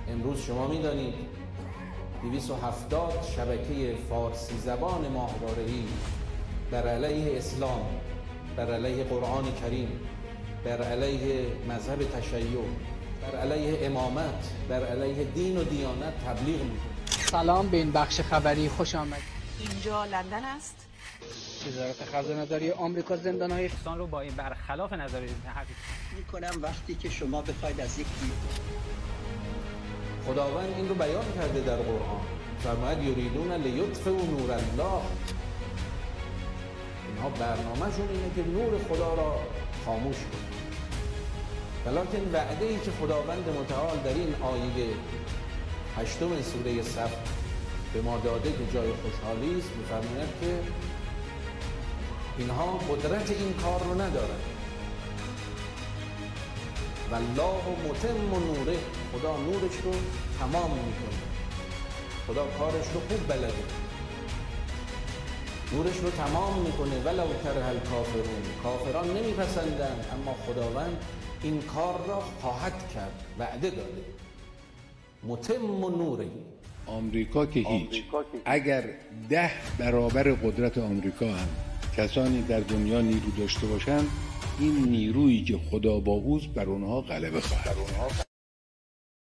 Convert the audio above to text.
امروز شما می‌دانید 270 شبکه فارسی زبان ماهواره‌ای بر علیه اسلام، بر علیه قرآن کریم، بر علیه مذهب تشیع، بر علیه امامت، بر علیه دین و دیانت تبلیغ می‌کنه. سلام به این بخش خبری خوش آمدید. اینجا لندن است. وزارت خزانه‌داری آمریکا زندان‌های پاکستان رو با این برخلاف نظریه تحقیق می‌کنم وقتی که شما بخواید از یک خداوند این رو بیان کرده در قرآن، فرماید یریدون لیطفئوا نور الله. اینها برنامه‌شون اینه که نور خدا را خاموش کنه. ولکن وعده‌ای که خداوند متعال در این آیه 8 سوره صف به ما داده که جای خوشحالی است، می‌فرماید که اینها قدرت این کار رو ندارند. والله متم نوره، خدا نورش رو تمام میکنه. خدا کارش رو خوب بلده، نورش رو تمام میکنه. ولو کره الکافرون، کافران نمیپسندند، اما خداوند این کار را خواهد کرد، وعده داده. متم نوره. آمریکا که هیچ، اگر 10 برابر قدرت آمریکا هم کسانی در دنیا نیرو داشته باشند، این نیرویی که خدا با اوست بر اونها غلبه خواهد.